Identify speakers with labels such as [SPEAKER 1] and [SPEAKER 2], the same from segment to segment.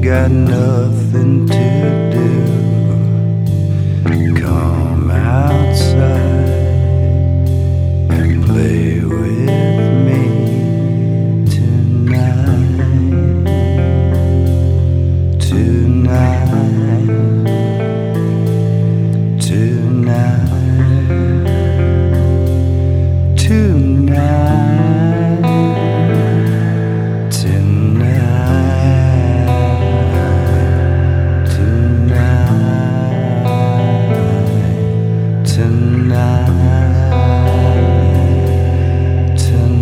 [SPEAKER 1] got nothing to do, come outside and play with me tonight. Tonight, tonight, tonight, tonight, tonight, tonight,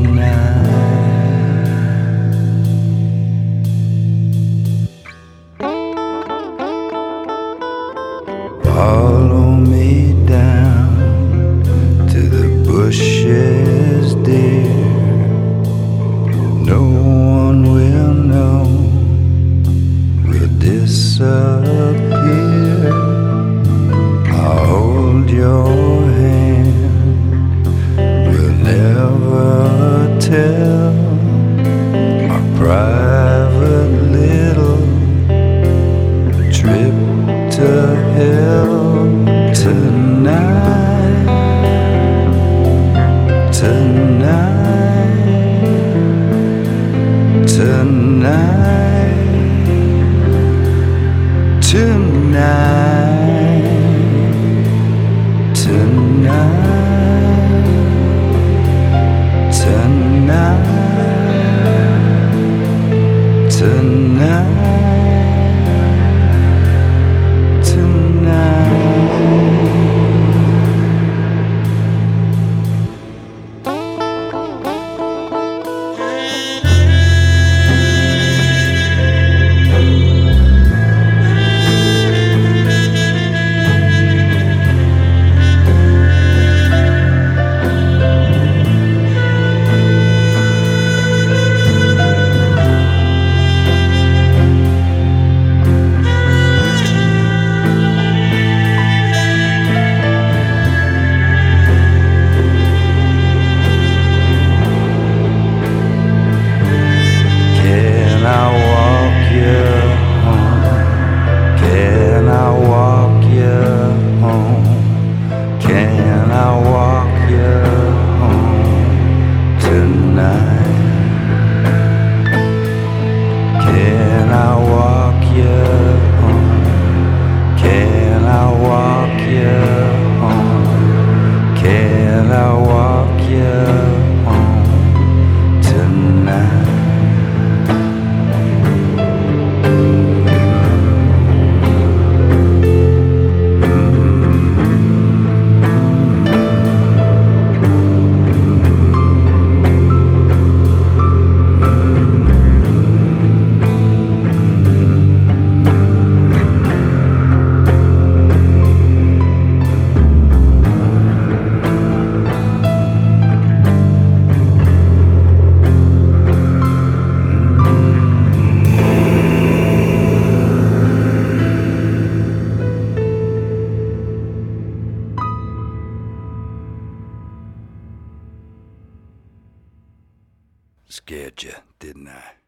[SPEAKER 1] tonight. Follow me down to the bushes, dear. No one will know, we'll disappear. I'll hold your hand, we'll never tell our private little trip to hell. Tonight, tonight, tonight, tonight, tonight, tonight, tonight. Scared you, didn't I?